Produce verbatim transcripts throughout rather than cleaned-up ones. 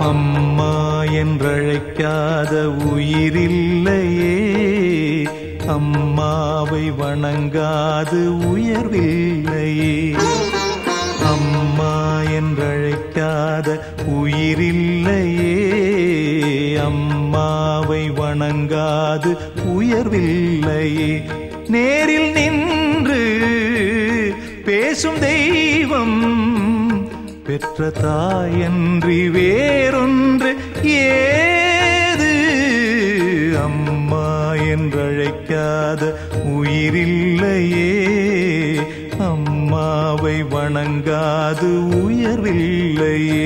அம்மா என்றழைக்காத உயிரில்லையே, அம்மாவை வணங்காது உயர்வில்லையே. அம்மா என்றழைக்காத உயிரில்லையே, அம்மாவை வணங்காது உயர்வில்லையே. நேரில் நின்று பேசும் தெய்வம் பெற்ற தாயன்றி வேறொன்று ஏது? அம்மா என்றழைக்காத உயிரில்லையே, அம்மாவை வணங்காது உயர்வில்லையே.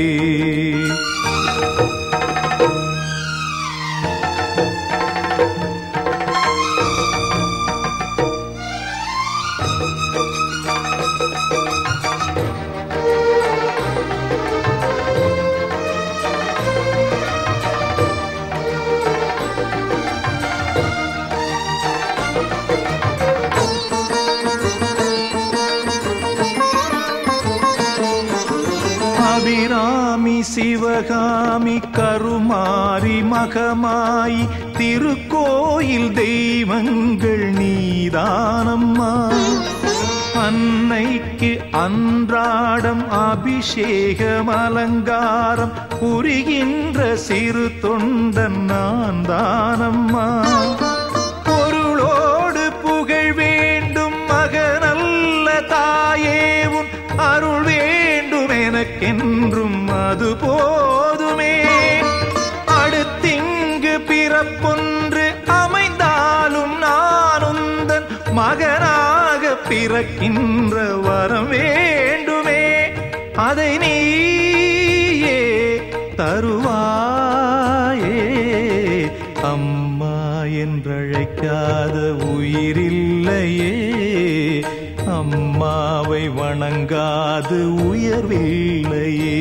அபிராமி சிவகாமி கருமாரி மகமாயி திருக்கோயில் தெய்வங்கள் நீதானம்மா. அன்னைக்கு அன்றாடம் அபிஷேகம் அலங்காரம் புரிகின்ற சிறு தொண்டன் நான் தானம்மா. பொருளோடு புகழ் வேண்டும் மகனல்ல தாயே, உன் அருள் வேண்டும் எனக்கென்றும் அது போதுமே. அடுத்திங்கு பிறப்பொன்று அமைந்தாலும் நான் உந்தன் மகனாக பிறக்கின்ற வரம் வேண்டுமே. அதை நீயே தருவாயே. அம்மா என்றழைக்காத உயிரில்லையே, அம்மாவை வணங்காது உயர்வில்லையே.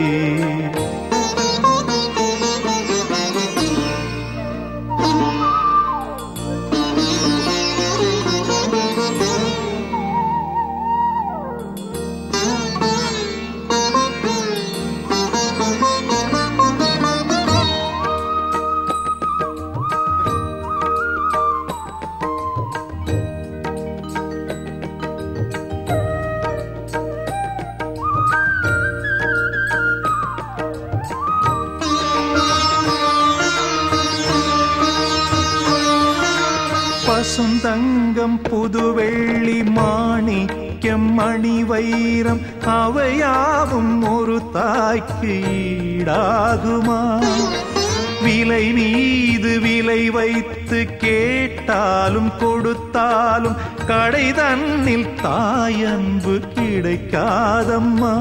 பசுந்தங்கம் புதுவெள்ளி மாணிக்கம் மணி வைரம் அவையாவும் ஒரு தாய்க்கு ஈடாகுமா? விலை மீது விலை வைத்து கேட்டாலும் கொடுத்தாலும் கடை தன்னில் தாயன்பு கிடைக்காதம்மா.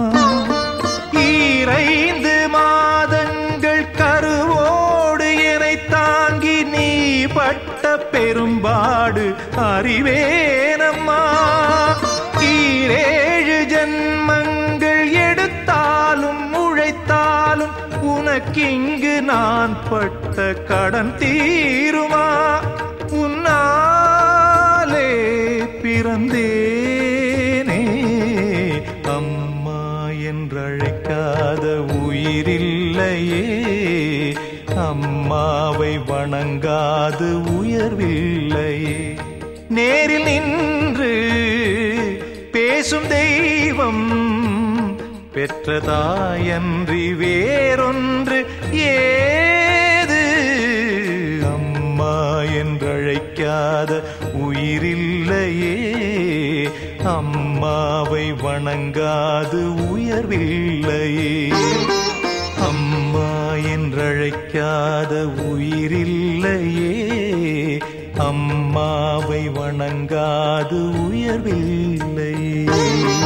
ஈரைந்து மாதங்கள் கருவோடு என்னை தாங்கி நீ பட்ட பெரும்பாடு அறிவேனம்மா. ஈரேழு ஜன்மங்கள் எடுத்தாலும் உழைத்தாலும் உனக்கிங்கு நான் பட்ட கடன் தீருமா? உன்னாலே பிறந்தேனே, அம்மா என்றழைக்காத உயிரில்லையே, அம்மாவை வணங்காது உயர்வில்லையே. நேரில் நின்று பேசும் தெய்வம் பெற்ற தாயன்றி வேறொன்று ஏது? அம்மா என்றழைக்காத உயிரில்லையே, அம்மாவை வணங்காது உயர்வில்லையே. அம்மா என்றழைக்காத உயிரில்லையே, அம்மாவை வணங்காது உயர்வில்லையே.